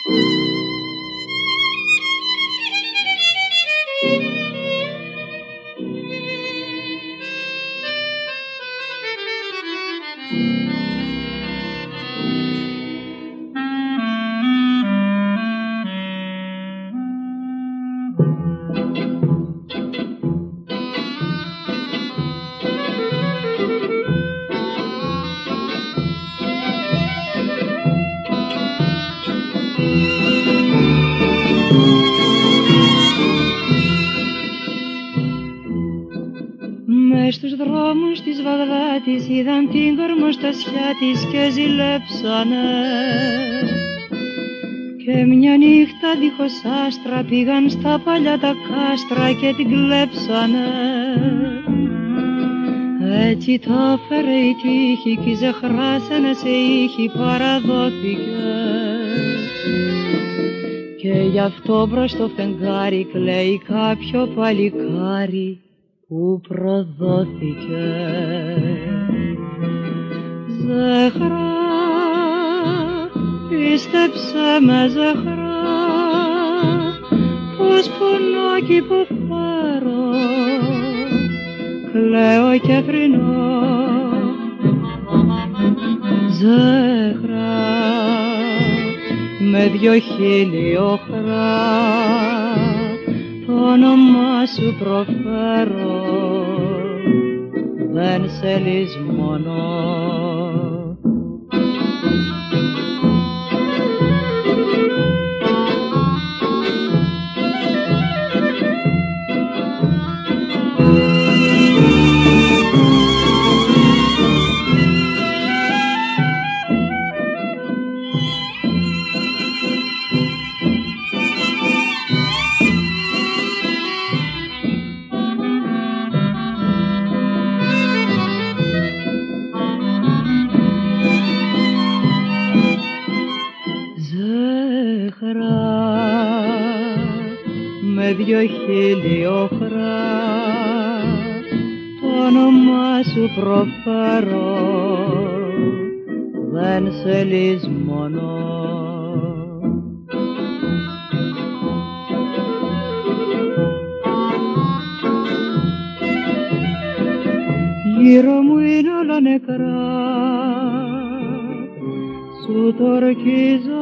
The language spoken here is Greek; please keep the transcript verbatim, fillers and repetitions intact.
Μες στους δρόμους της Βαγδάτης είδαν την κορμοστασιά της και ζηλέψανε, και μια νύχτα δίχως άστρα πήγαν στα παλιά τα κάστρα και την κλέψανε. Έτσι τα φέρε η τύχη κι η Ζεχρά σε ένα σε ήχη παραδόθηκε, και γι' αυτό μπρος στο φεγγάρι κλαίει κάποιο παλικάρι που προδόθηκε. Ζεχρά, πίστεψε με Ζεχρά, πως πονώ κι υποφέρω, κλαίω και θρηνώ. Ζεχρά, με δυο χείλη οχρά το όνομά σου προφέρω, δεν σε λησμονώ. Με δυο χείλη οχρά το όνομά σου προφέρω, δεν σε λησμονώ. Γύρω μου είναι όλα νεκρά, σου το ορκίζω